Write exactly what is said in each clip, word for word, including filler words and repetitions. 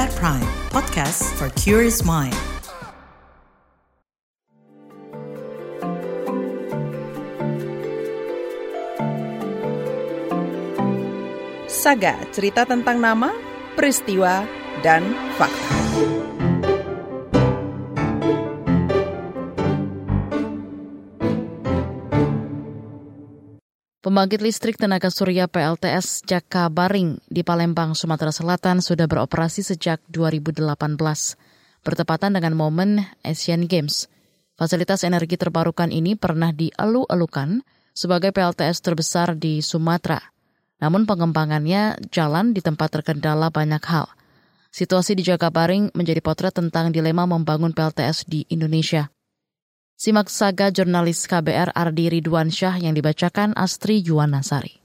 Smart Prime, podcast for curious mind. Saga, cerita tentang nama, peristiwa, dan fakta. Pembangkit listrik tenaga surya P L T S Jakabaring di Palembang, Sumatera Selatan sudah beroperasi sejak dua ribu delapan belas, bertepatan dengan momen Asian Games. Fasilitas energi terbarukan ini pernah dielu-elukan sebagai P L T S terbesar di Sumatera. Namun pengembangannya jalan di tempat terkendala banyak hal. Situasi di Jakabaring menjadi potret tentang dilema membangun P L T S di Indonesia. Simak saga jurnalis K B R Ardi Ridwansyah yang dibacakan Astri Yuwanasari.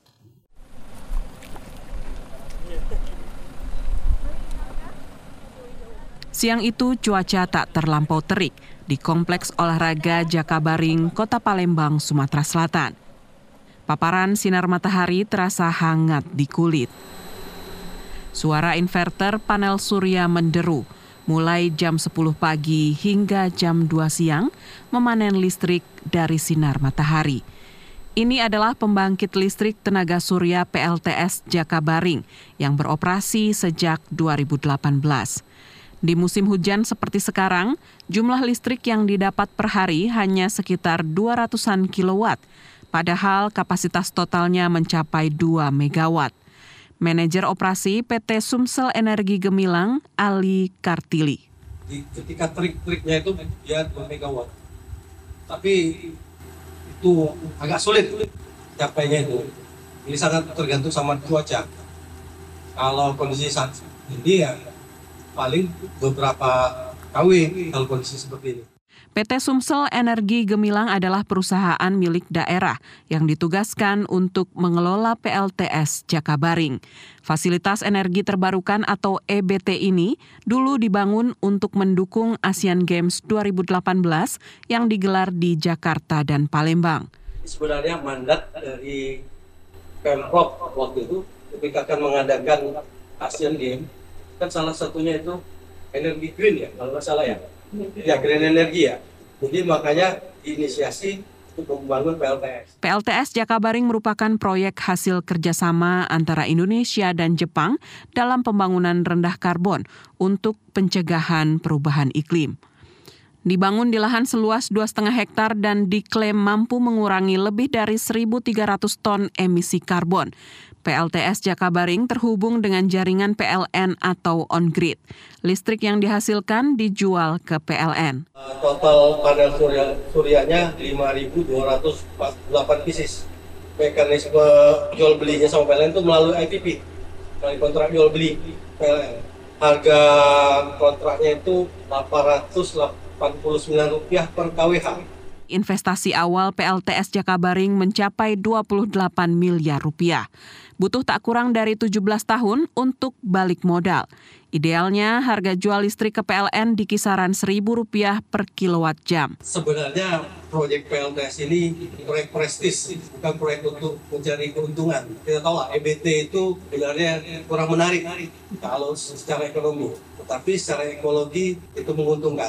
Siang itu cuaca tak terlampau terik di Kompleks Olahraga Jakabaring, Kota Palembang, Sumatera Selatan. Paparan sinar matahari terasa hangat di kulit. Suara inverter panel surya menderu. Mulai jam sepuluh pagi hingga jam dua siang memanen listrik dari sinar matahari. Ini adalah pembangkit listrik tenaga surya P L T S Jakabaring yang beroperasi sejak dua ribu delapan belas. Di musim hujan seperti sekarang, jumlah listrik yang didapat per hari hanya sekitar dua ratusan kilowatt, padahal kapasitas totalnya mencapai dua megawatt. Manajer operasi P T Sumsel Energi Gemilang, Ali Kartili. Ketika trik-triknya itu dia dua megawatt. Tapi itu agak sulit capainya itu. Ini sangat tergantung sama cuaca. Kalau kondisi saat ini ya paling beberapa K W kalau kondisi seperti ini. P T Sumsel Energi Gemilang adalah perusahaan milik daerah yang ditugaskan untuk mengelola P L T S Jakabaring. Fasilitas energi terbarukan atau E B T ini dulu dibangun untuk mendukung Asian Games dua ribu delapan belas yang digelar di Jakarta dan Palembang. Sebenarnya mandat dari Pemprov waktu itu ketika akan mengadakan Asian Games, kan salah satunya itu energi green ya, kalau nggak salah ya. Ya, green energi ya. Jadi makanya inisiasi untuk membangun P L T S. P L T S Jakabaring merupakan proyek hasil kerjasama antara Indonesia dan Jepang dalam pembangunan rendah karbon untuk pencegahan perubahan iklim. Dibangun di lahan seluas dua koma lima hektar dan diklaim mampu mengurangi lebih dari seribu tiga ratus ton emisi karbon. P L T S Jakabaring terhubung dengan jaringan P L N atau on-grid. Listrik yang dihasilkan dijual ke P L N. Total panel surya, suryanya lima ribu dua ratus empat puluh delapan pieces. Mekanisme jual belinya sama P L N itu melalui I P P, melalui kontrak jual beli P L N. Harga kontraknya itu delapan ratus delapan puluh sembilan rupiah per K W H. Investasi awal P L T S Jakabaring mencapai dua puluh delapan miliar rupiah. Butuh tak kurang dari tujuh belas tahun untuk balik modal. Idealnya harga jual listrik ke P L N di kisaran seribu rupiah per kilowatt jam. Sebenarnya proyek P L T S ini proyek prestis, bukan proyek untuk mencari keuntungan. Kita tahu lah, E B T itu sebenarnya kurang menarik kalau secara ekonomi. Tetapi secara ekologi itu menguntungkan.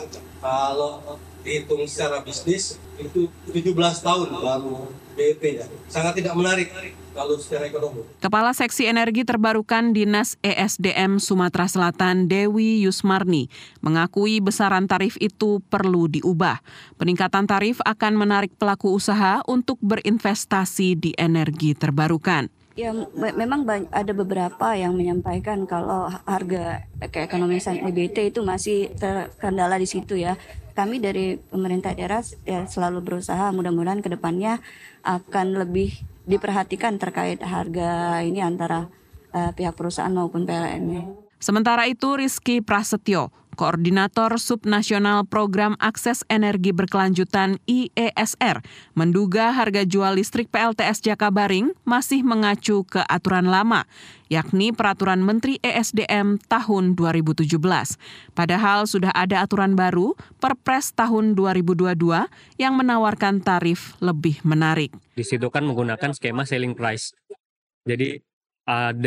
Kalau dihitung secara bisnis itu tujuh belas tahun baru B P nya. Sangat tidak menarik kalau secara ekonomi. Kepala Seksi Energi Terbarukan Dinas E S D M Sumatera Selatan Dewi Yusmarni mengakui besaran tarif itu perlu diubah. Peningkatan tarif akan menarik pelaku usaha untuk berinvestasi di energi terbarukan. Ya, me- memang banyak, ada beberapa yang menyampaikan kalau harga keekonomisan E B T itu masih terkendala di situ ya. Kami dari pemerintah daerah ya, selalu berusaha mudah-mudahan ke depannya akan lebih diperhatikan terkait harga ini antara uh, pihak perusahaan maupun P L N-nya. Sementara itu Rizky Prasetyo, Koordinator Subnasional Program Akses Energi Berkelanjutan I E S R, menduga harga jual listrik P L T S Jakabaring masih mengacu ke aturan lama, yakni Peraturan Menteri E S D M tahun dua ribu tujuh belas. Padahal sudah ada aturan baru, Perpres tahun dua ribu dua puluh dua, yang menawarkan tarif lebih menarik. Di situ kan menggunakan skema selling price. Jadi ada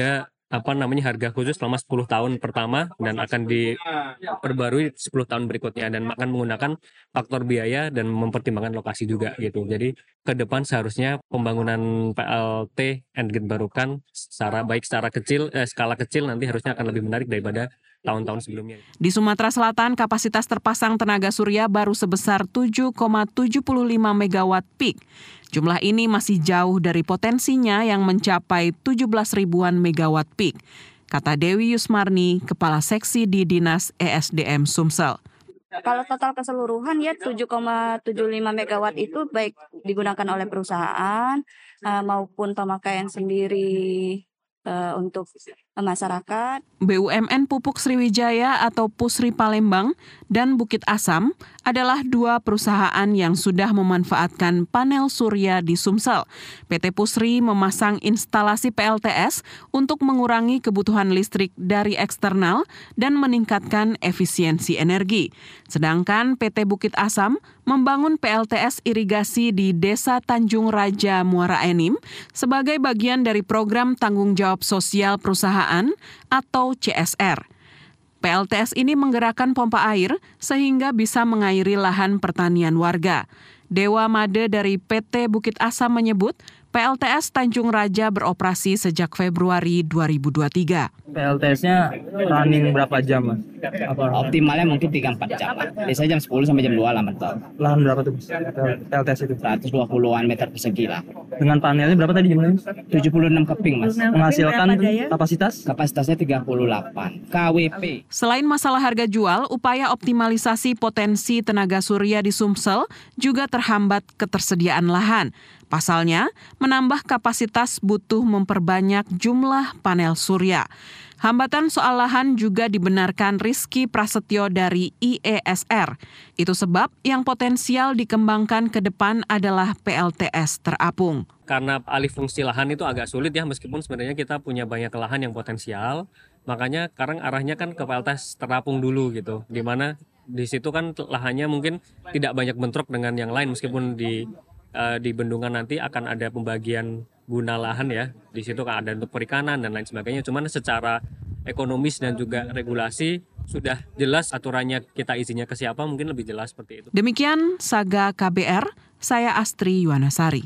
apa namanya harga khusus selama sepuluh tahun pertama dan akan diperbarui sepuluh tahun berikutnya, dan akan menggunakan faktor biaya dan mempertimbangkan lokasi juga gitu. Jadi ke depan seharusnya pembangunan P L T energi terbarukan secara baik secara kecil eh, skala kecil nanti harusnya akan lebih menarik daripada tahun-tahun sebelumnya. Di Sumatera Selatan, kapasitas terpasang tenaga surya baru sebesar tujuh koma tujuh lima megawatt peak. Jumlah ini masih jauh dari potensinya yang mencapai tujuh belas ribuan megawatt peak, kata Dewi Yusmarni, Kepala Seksi di Dinas E S D M Sumsel. Kalau total keseluruhan ya tujuh koma tujuh lima megawatt itu baik digunakan oleh perusahaan uh, maupun pemakaian sendiri uh, untuk masyarakat. B U M N Pupuk Sriwijaya atau Pusri Palembang dan Bukit Asam adalah dua perusahaan yang sudah memanfaatkan panel surya di Sumsel. P T Pusri memasang instalasi P L T S untuk mengurangi kebutuhan listrik dari eksternal dan meningkatkan efisiensi energi. Sedangkan P T Bukit Asam membangun P L T S irigasi di Desa Tanjung Raja Muara Enim sebagai bagian dari program tanggung jawab sosial perusahaan atau C S R. P L T S ini menggerakkan pompa air sehingga bisa mengairi lahan pertanian warga. Dewa Made dari P T Bukit Asam menyebut P L T S Tanjung Raja beroperasi sejak Februari dua ribu dua puluh tiga. P L T S-nya running berapa jam, Mas? Apa? Optimalnya mungkin tiga sampai empat jam. Biasanya jam sepuluh sampai jam dua lah mentok. Lahan berapa tuh, P L T S itu? seratus dua puluhan meter persegi lah. Dengan panelnya berapa tadi jumlahnya? tujuh puluh enam keping, Mas. Menghasilkan kapasitas? Kapasitasnya tiga puluh delapan K W P. Selain masalah harga jual, upaya optimalisasi potensi tenaga surya di Sumsel juga terhambat ketersediaan lahan. Pasalnya, menambah kapasitas butuh memperbanyak jumlah panel surya. Hambatan soal lahan juga dibenarkan Rizky Prasetyo dari I E S R. Itu sebab yang potensial dikembangkan ke depan adalah P L T S terapung. Karena alih fungsi lahan itu agak sulit ya, meskipun sebenarnya kita punya banyak lahan yang potensial. Makanya sekarang arahnya kan ke P L T S terapung dulu gitu. Di mana di situ kan lahannya mungkin tidak banyak bentrok dengan yang lain, meskipun di Uh, di bendungan nanti akan ada pembagian guna lahan ya. Di situ kan ada untuk perikanan dan lain sebagainya. Cuman secara ekonomis dan juga regulasi sudah jelas aturannya, kita izinnya ke siapa, mungkin lebih jelas seperti itu. Demikian Saga K B R, saya Astri Yuwanasari.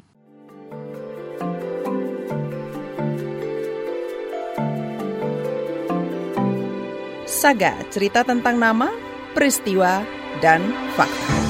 Saga, cerita tentang nama, peristiwa, dan fakta.